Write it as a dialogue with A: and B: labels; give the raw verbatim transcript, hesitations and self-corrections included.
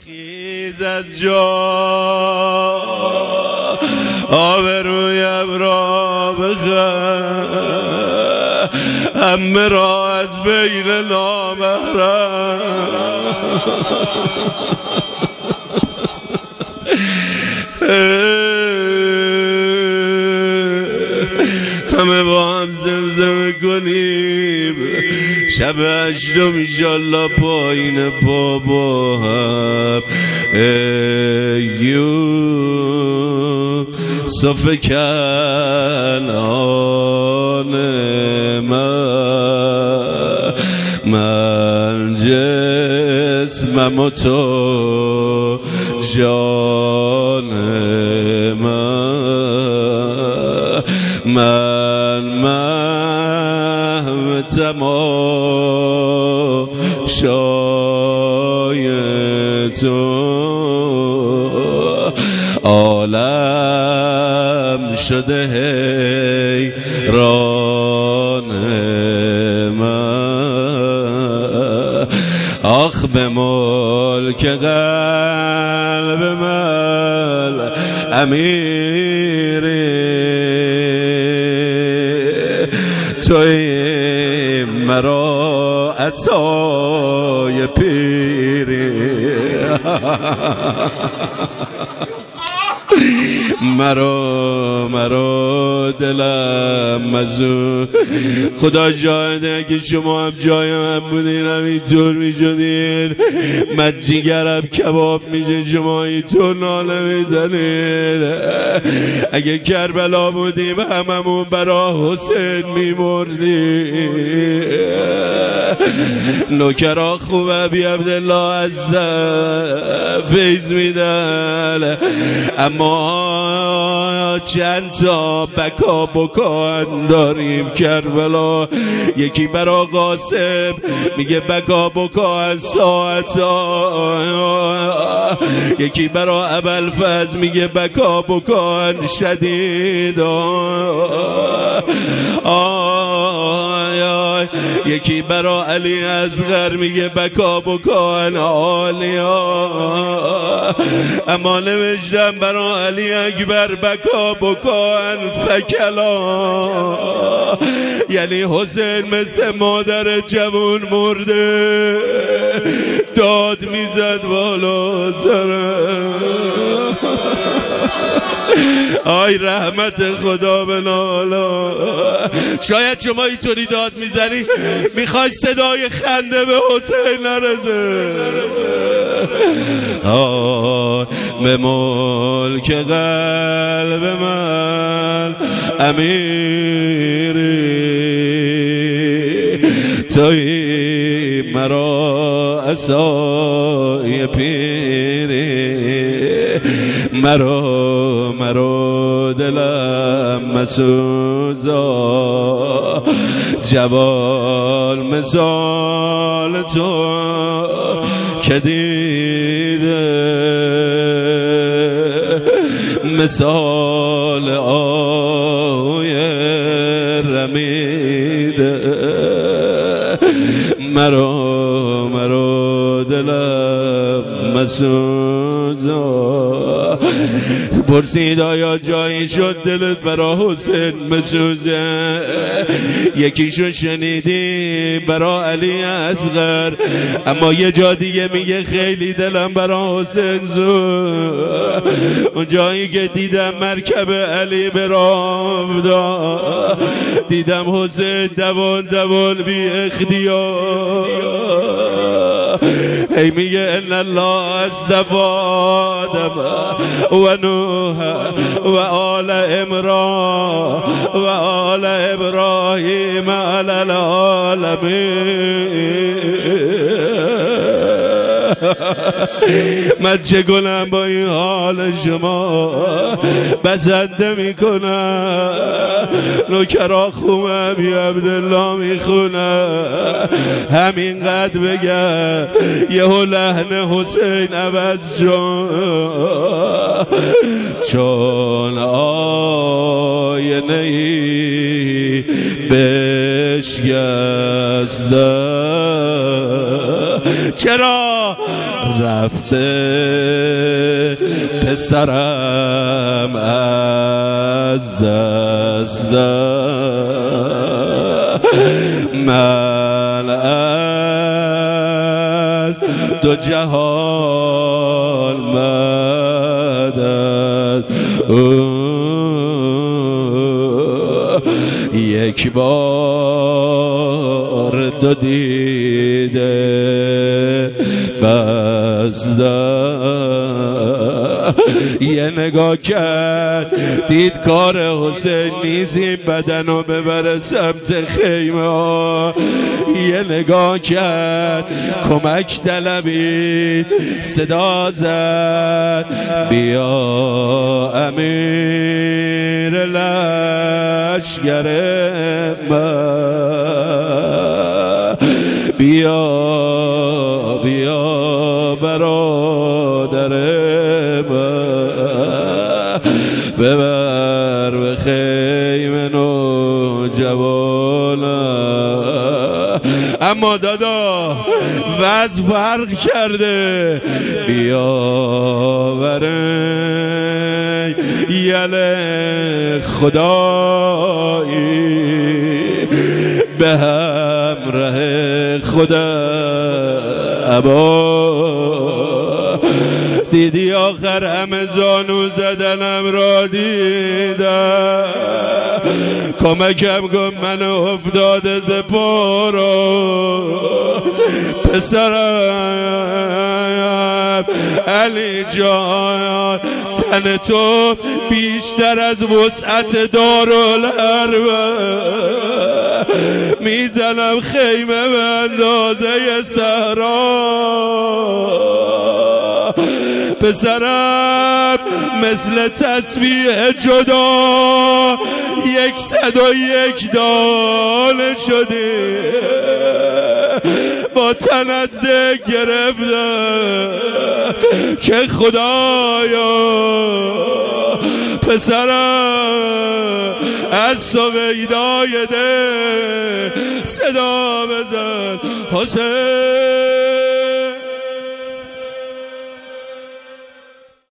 A: خیز از جا آبرویم را بخر، همه را از بین نامحرم همه با هم زمزمه کنیم شب هشتم ایشالله پایین پا با هم. ای یوسف کنعان من، من جسمم و تو جان من، من محو تماشای تو، عالم شده حیران من. آخ به ملک قلب من امیری، توی مرا عصای پیری، مرا مرا دلم مزون. خدا شاهده اگه شما هم جای من بودین همینطور میشدین، من جیگرم کباب میشه شما اینطور ناله میزنین. اگه کربلا بودیم هممون برا حسین میمردیم. نوکرا خوبه بی عبدالله از فیض میدن، اما چند تا بکا بکان داریم کربلا. یکی برا قاسم میگه بکا بکا از ساعتا، یکی برا ابوالفضل میگه بکا بکان شدید، آی آی. یکی برا علی اصغر میگه بکا بکان عالیا، اما نوشتم برا علی اکبر بکا بکان فکلا، یعنی حسین مثل مادر جوون مرده داد میزد بالا سرم. آی رحمت خدا به نالا. شاید شما اینطوری داد میزنی میخوای صدای خنده به حسین نرسه. آی به ملک قلب من امیری، توی مرا عصای پیری، مرا مرا دلم مسوزا، جوال مثال تو که دیده، مثال آهوی رمیده، مرا مرا دلم مسوزا. پرسید آیا جایی شد دلت برا حسین مسوزه؟ یکیشو شنیدی برا علی اصغر، اما یه جا دیگه میگه خیلی دلم برا حسین زود. اون جایی که دیدم مرکب علی برام داد، دیدم حسین دوان دوان بی اختیار هی میگه ان الله اصطفی آدم و نوح و آل عمران و آل ابراهیم علی العالمین. من چه کنم با این حال شما؟ بسنده میکنم، نوکرا خومم بی عبدالله میخونم، همینقدر بگم یهو لحن حسین عوض شد، چون آینه ای بشکسته. چرا رفته پسرم از دست من از دو جهان مدد یک بار دو دیده بزدم یه نگاه کرد دید کار حسین نیست این بدن رو ببره سمت خیمه ها یه نگاه کرد کمک طلبید صدا زد بیا امیر لشکر من بیا بیا برادر من ببر به خیمه نوجوانم اما دادا وضع فرق کرده بیا برای یله خدایی به همراه خدا ابا دیدی آخر همه زانو زدنم را دیدم کمکم کن منو افتاده ز پارو پسرم علی جان تن تو بیشتر از وسعت دارالحربه میزنم خیمه به اندازه صحرا پسرم مثل تسبیح جدا یک صد و یک دانه شده با تنت ذکر گرفتم که خدایا پسرم از سویدای ده صدا بزن حسین